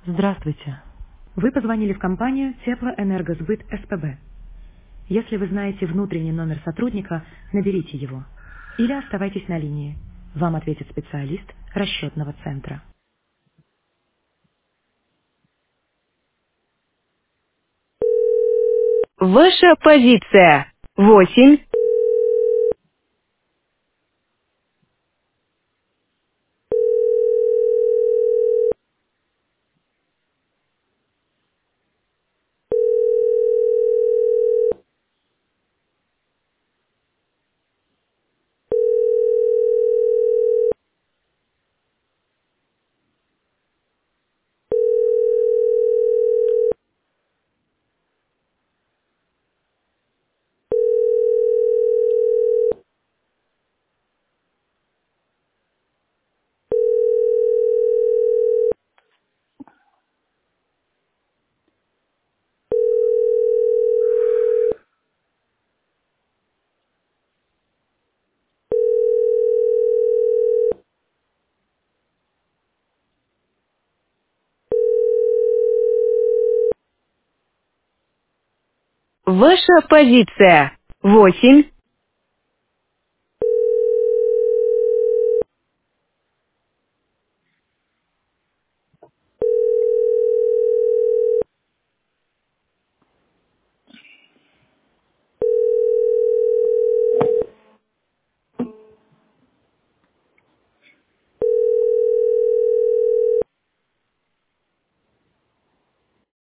Здравствуйте. Вы позвонили в компанию Теплоэнергосбыт СПБ. Если вы знаете внутренний номер сотрудника, наберите его. Или оставайтесь на линии. Вам ответит специалист расчетного центра. Ваша позиция. 8. Ваша позиция. 8.